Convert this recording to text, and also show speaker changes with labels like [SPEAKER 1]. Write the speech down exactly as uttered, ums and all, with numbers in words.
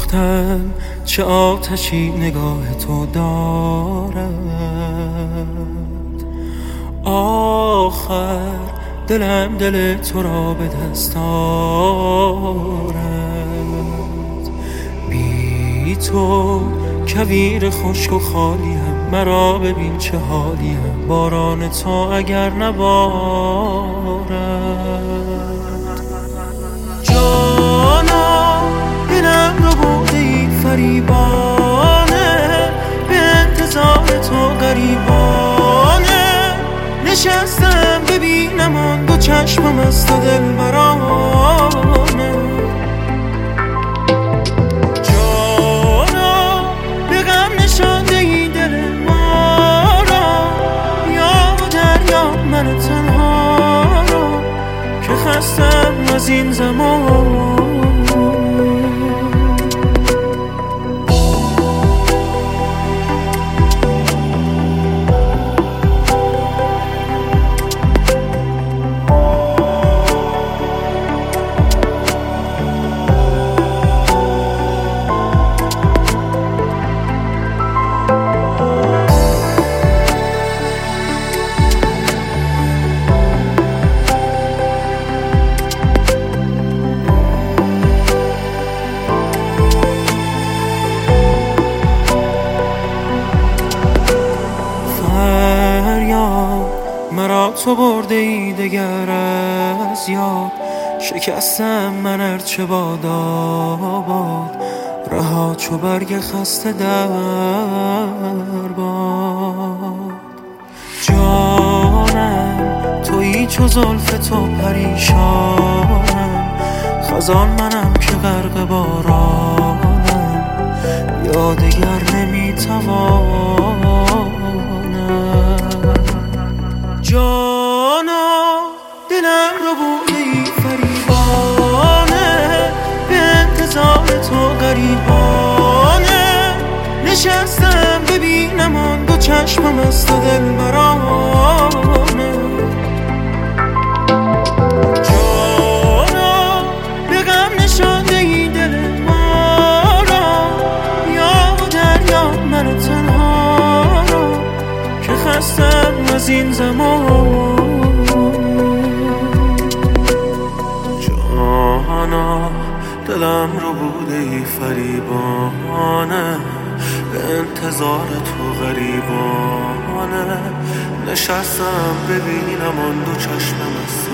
[SPEAKER 1] گفتم چه آتشی نگاه تو دارد، آخر دلم دل تو را به دست آرد. بی تو کویر خشک و خالیم، مرا ببین چه حالیم، باران تو اگر نبارد. جانا دلم رو بودی فریبانه، به انتظار تو غریبانه نشستم ببینم آن دو چشمم از تو دلبرانه. جانا به غم نشانده ای دل ما را، یا و دریا من تنها را که خستم از این زمان. مرا تو برده ای دگر از یاد، شکستم من ارچه باد آباد، رها چو برگ خسته در باد. جانم تویی چو زلف تو پریشانم، خزان منم که غرق بارانم، یا دگر نمیتوانم. جانا دلم رو بودی فریبانه، به انتظار تو غریبانه نشستم ببینم آن دو چشمم از تو دلبرانه. جانا به غم نشانده ای دل ما را، یا و دریا من تنها را که خستم از این زمان. جانا دلم رو بوده ای فریبانه، به انتظار تو غریبانه نشستم ببینم آن دو چشمم از